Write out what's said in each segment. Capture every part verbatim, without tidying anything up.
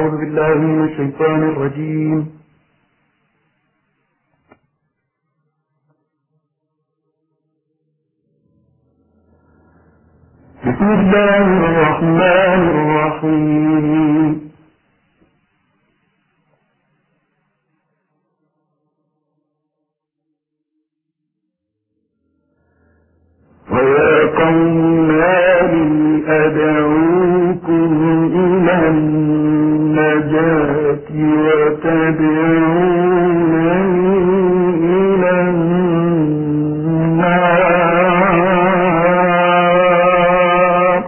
أعوذ بالله من الشيطان الرجيم. بسم الله الرحمن الرحيم. ويا قوم ما لي أدعوكم إلى النجاة وتدعونني إلى النار.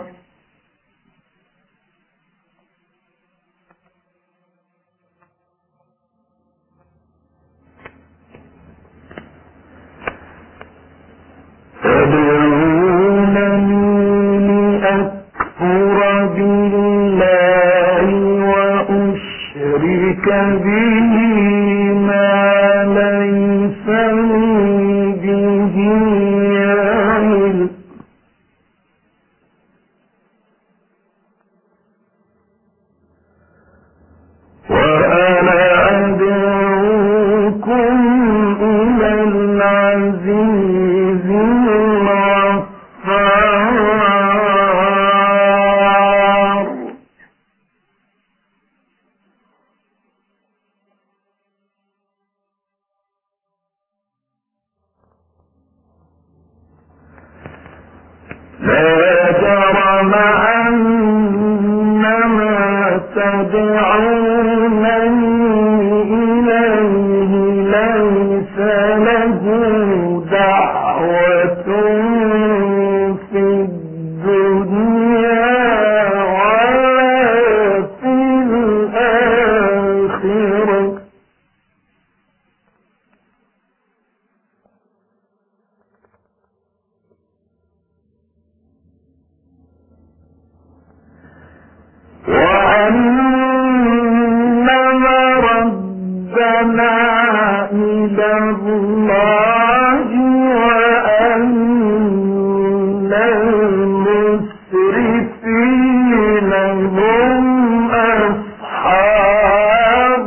تدعونني لأكفر بالله وأشرك به ما ليس لي به علم. وأنا أدعوكم إلى العزيز الغفار. لا جرم أن ما تدعونني إليه ليس له دعوة في الدنيا ولا في الآخرة. وأن مردنا إلى الله وأن المسرفين هم أصحاب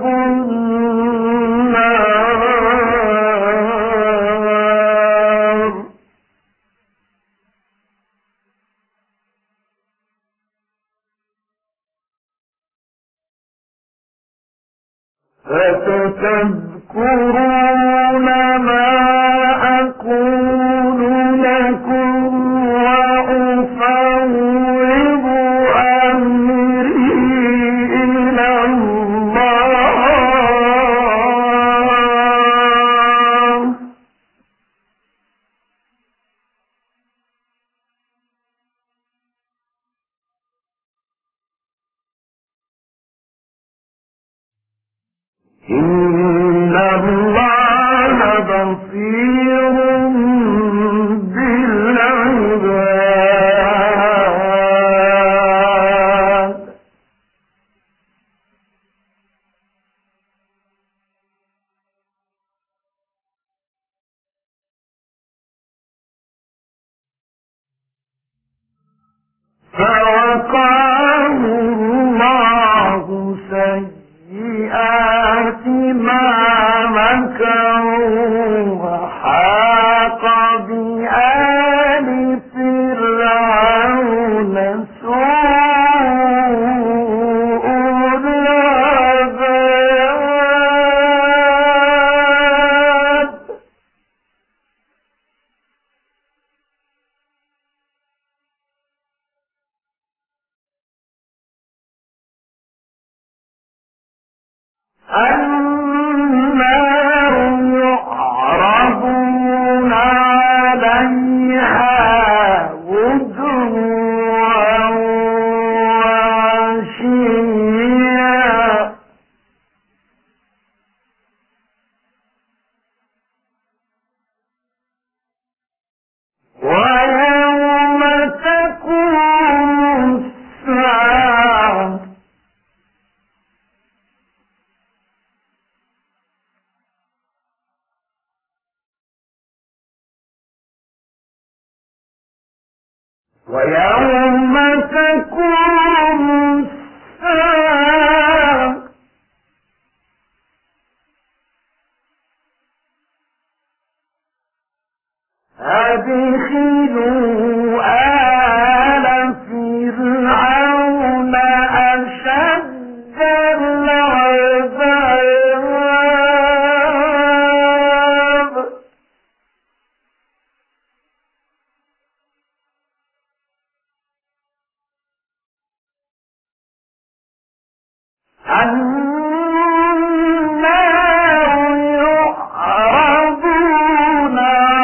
النار. فتذكرون ما أقول لكم وأفوض أمري إلى الله. إن الله بصير بالعباد. فوقاه الله سيئات ما مكروا وحاق بآل فرعون سوء العذاب. النار يعرضون عليها غدوا وعشيا ويوم تقوم الساعة ويوم تقوم الساعة أشد العذاب النار يعرضون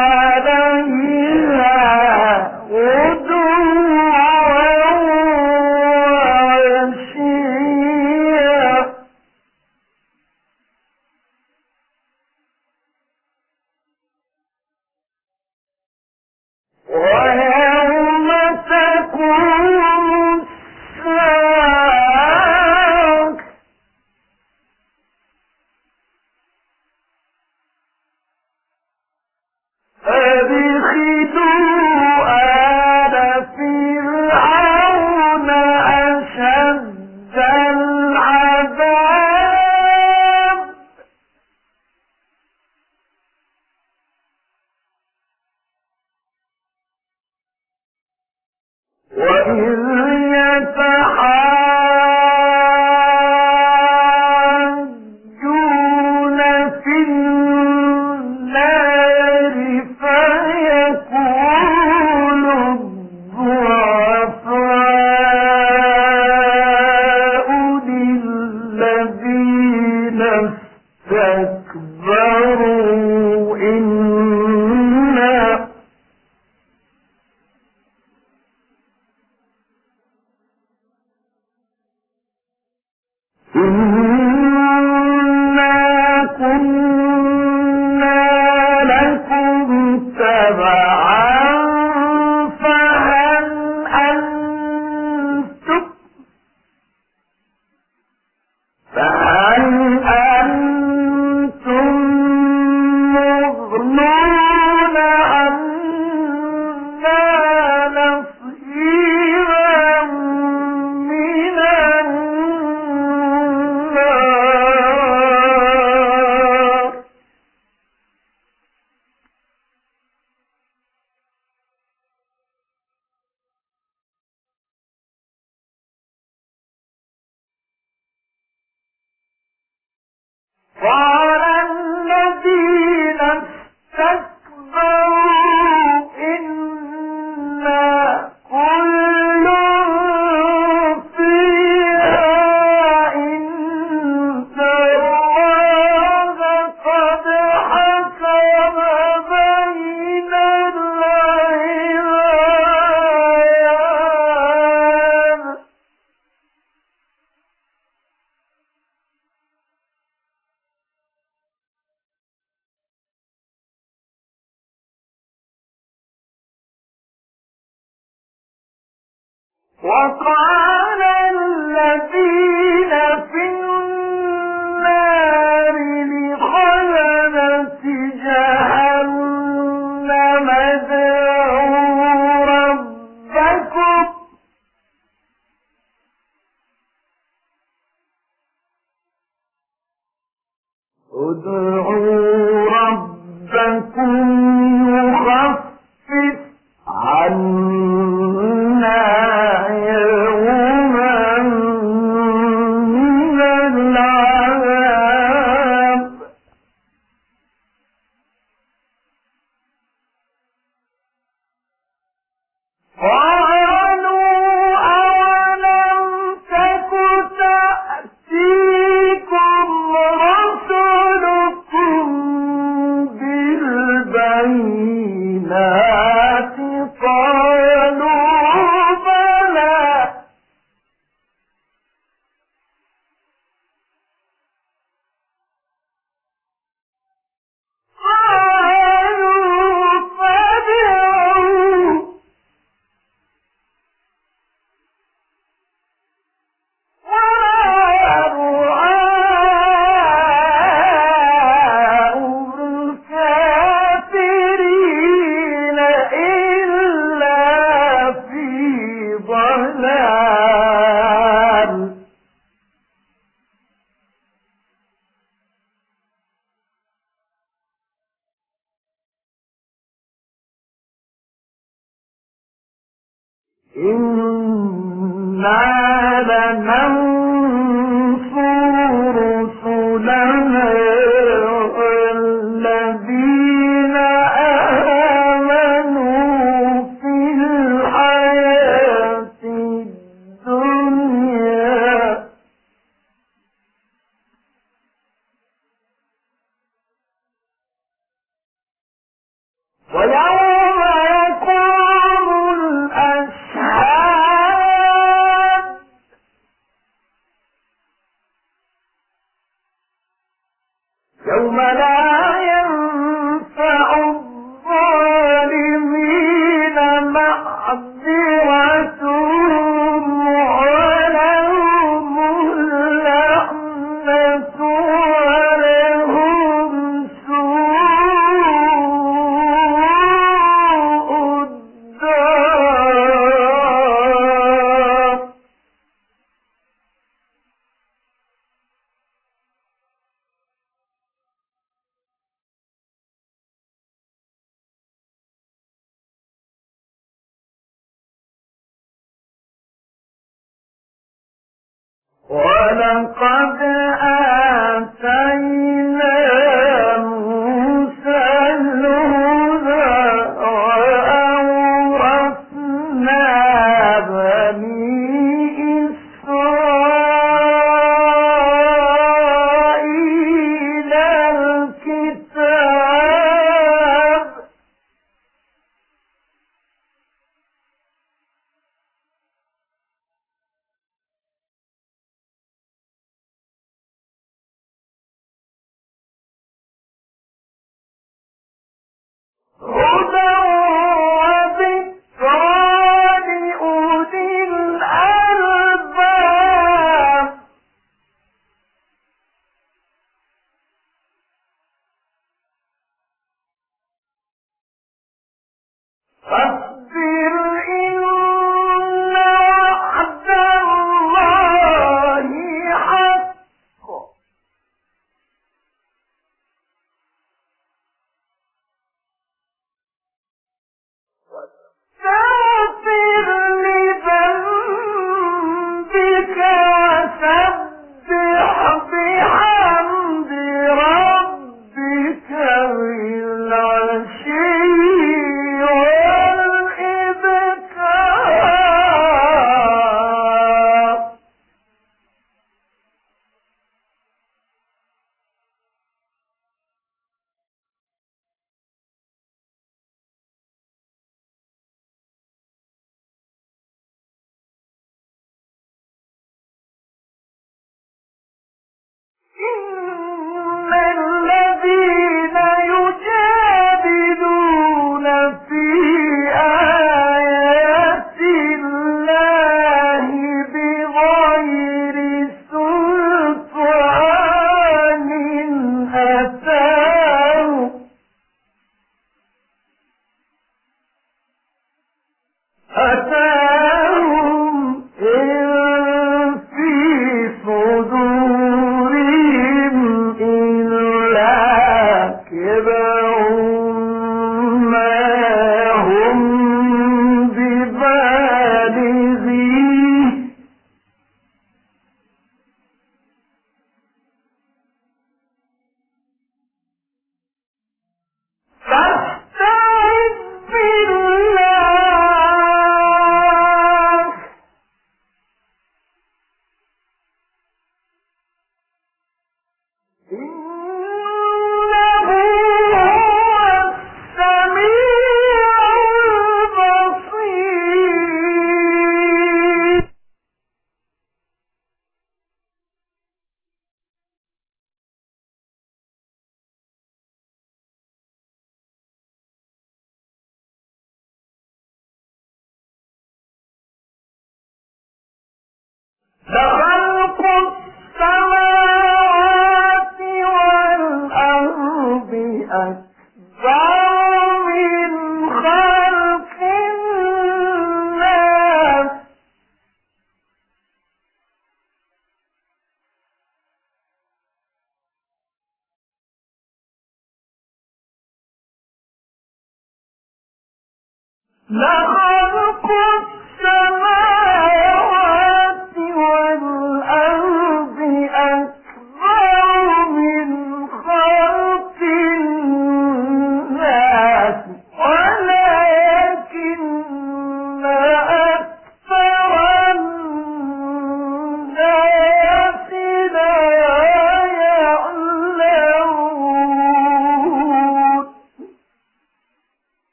عليها غدوا وعشيا ويوم تقوم الساعة أدخلوا آل فرعون أشد العذاب وإذ يتحاجون في النار فيقول الضعفاء للذين استكبروا إنا إنا كنا لكم تبعا فهل أنتم فهل أنتم مغنون عنا نصيبا من النار قال الذين استكبروا إنا كل فيها إن الله قد حكم بين العباد وقال الذين في النار لخزنة جهنم ادعوا ربكم ادعوا ربكم يخفف عنا يوما من العذاب قالوا أولم تك تأتيكم رسلكم بالبينات قالوا بلى قالوا فادعوا وما دعاء الكافرين إلا في ضلال إنا ولقد آتينا موسى الهدى وأورثنا بني إسرائيل الكتاب هدى وذكرى لأولي الألباب فاصبر إن وعد الله حق واستغفر لذنبك وسبح بحمد ربك بالعشي والإبكار إن الذين يجادلون في آيات الله بغير سلطان أتاهم أتاهم إن في صدورهم إلا كبر ما هم ببالغيه فاستعذ بالله إنه هو السميع البصير لخلق السماوات والأرض أكبر من خلق الناس لخلق السماوات والأرض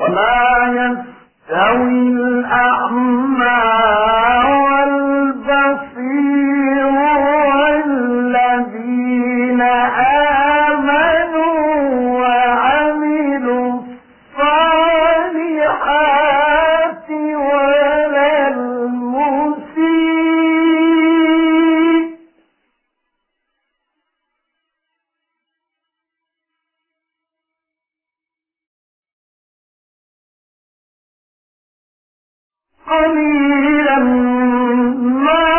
وما يستوي الأعمى والبصير والذين آمنوا وعملوا الصالحات ولا المسيء قليلا ما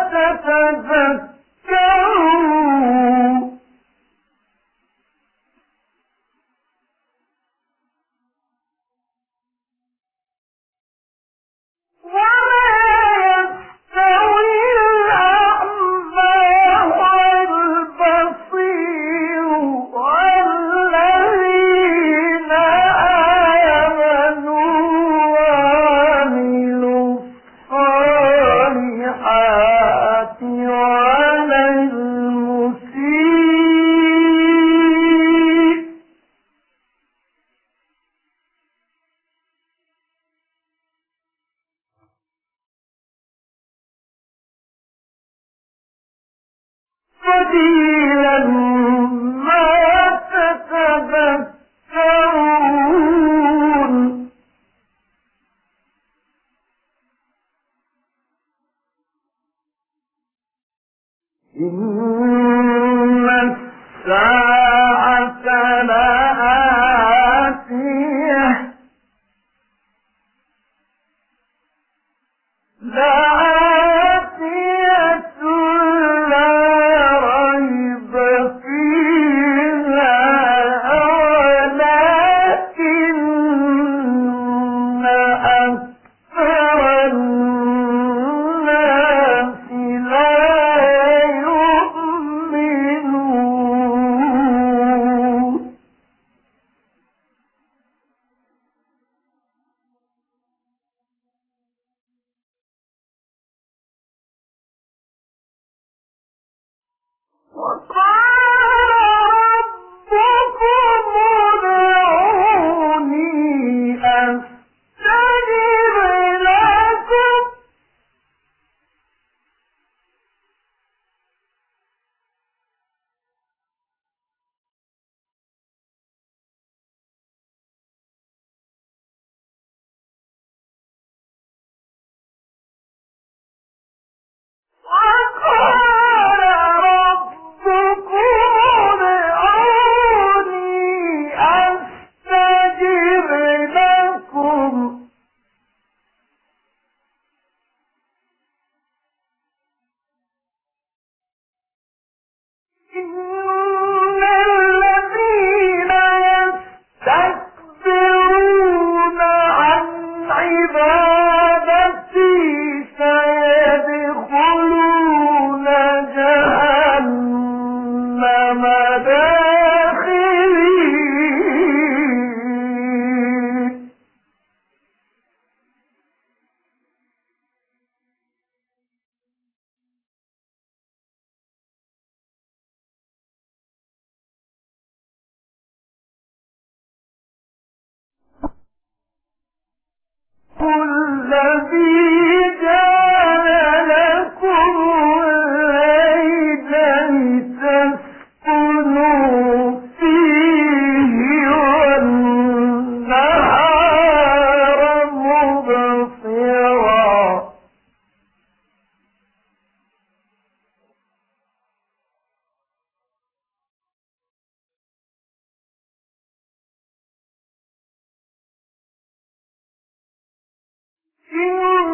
تتذكرون وما يستوي الأعمى والبصير والذين آمنوا وعملوا الصالحات ولا المسيء قليلا ما تتذكرون إن الساعة لآتية لآتية لا ريب فيها ولكن أكثر الناس لا يؤمنون وقال ربكم ادعوني أستجب لكم وقال ربكم ادعوني أستجب لكم إن الذين يستكبرون عن عبادتي سيدخلون جهنم داخرين الذي جعل لكم الليل لتسكنوا فيه والنهار مبصرا إن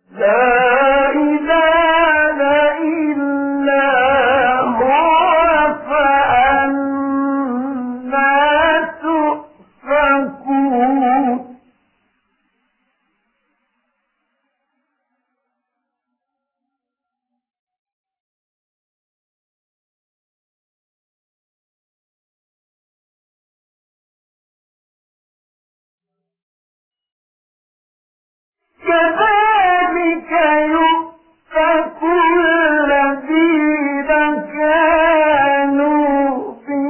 لا إله إلا هو فأنا تؤفكون كذلك يؤفك الذين كانوا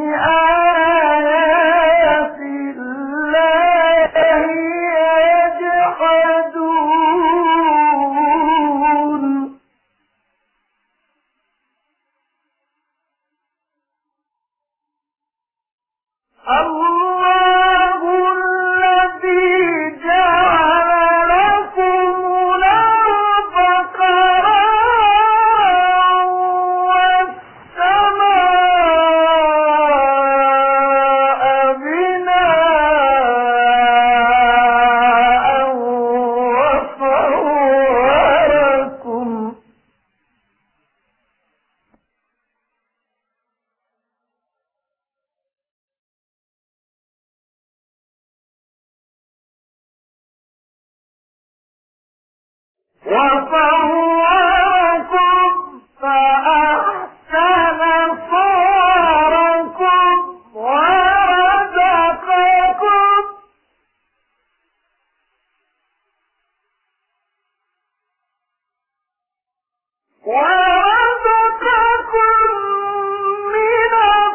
بآيات الله يجحدون الله الذي جعل لكم الأرض قرارا والسماء بناء وصوركم وصوركم فأحسن صوركم ورزقكم ورزقكم من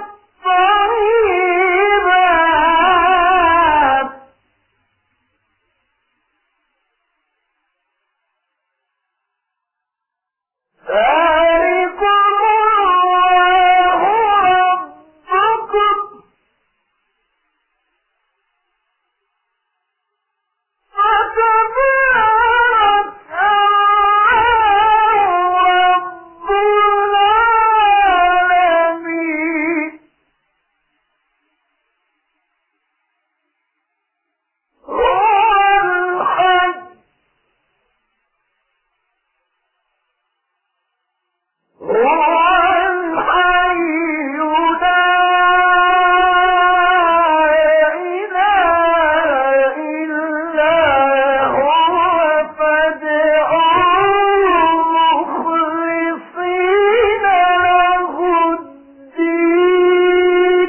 الطيبات ذلكم الله ربكم فتبارك الله رب العالمين هو الحي هو الحي لا إله إلا هو فادعوه مخلصين له الدين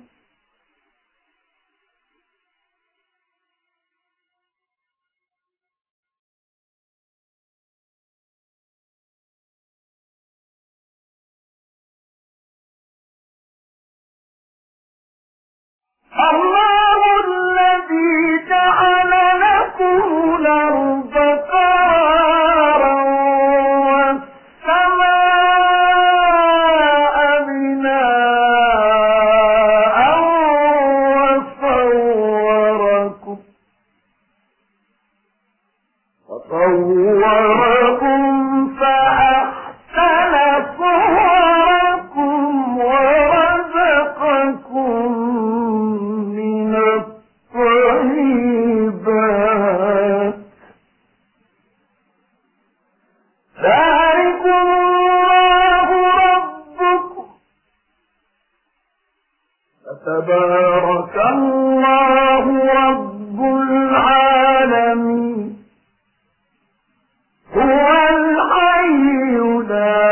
الله الذي جعل لكم الأرض قرارا والسماء بناء وصوركم وصوركم فأحسن صوركم ورزقكم من الطيبات ذلكم الله ربكم فتبارك الله رب العالمين هو الحي لا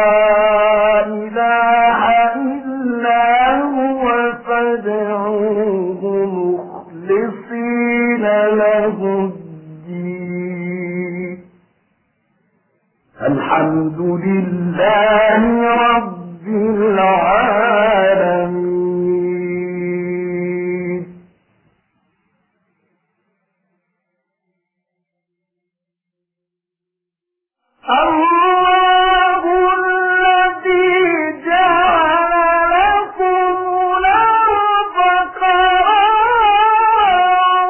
إله إلا هو فادعوه مخلصين له الدين الحمد لله رب العالمين الله الذي جعل لكم الأرض قرارا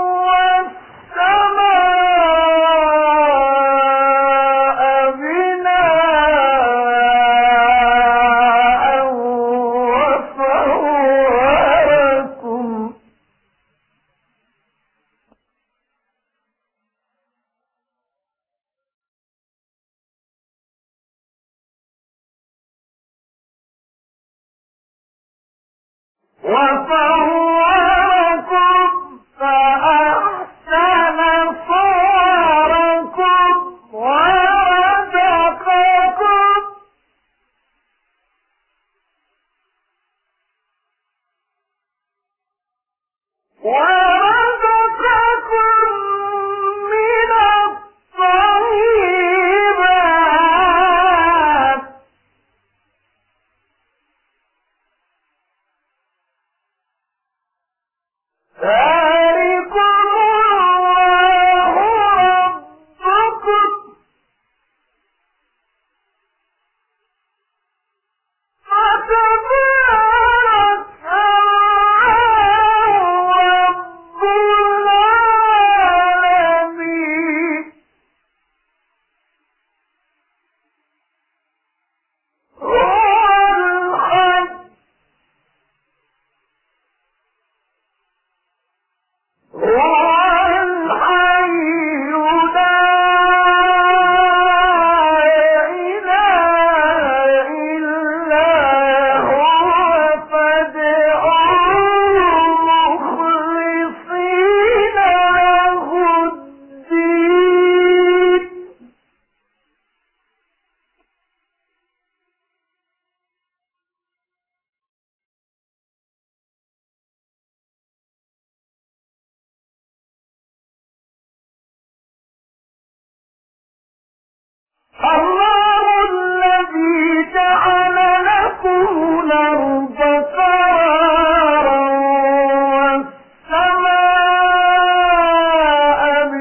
والسماء بناء وصوركم وصوركم فأحسن صوركم ورزقكم ورزقكم من الطيبات ذلكم الله ربكم فتبارك الله رب العالمين هو الحي هو الحي لا إله إلا هو فادعوه مخلصين له الدين الله الذي جعل لكم الأرض قرارا والسماء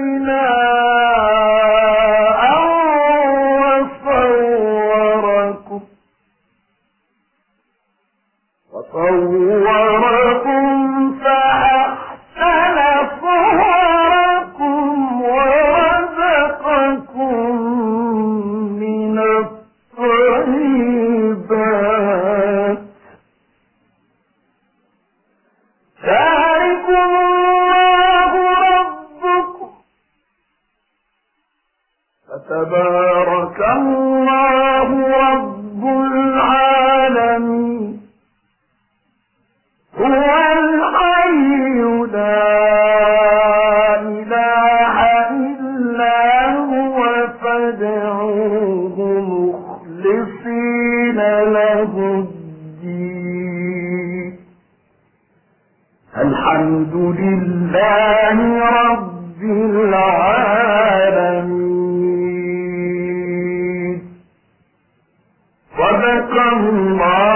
بناء وصوركم وصوركم فأحسن صوركم ورزقكم من الطيبات ذلكم الله ربكم فتبارك الله رب العالمين هو الحي لا إله إلا هو فادعوه مخلصين له الدين الحمد لله رب العالمين صدق الله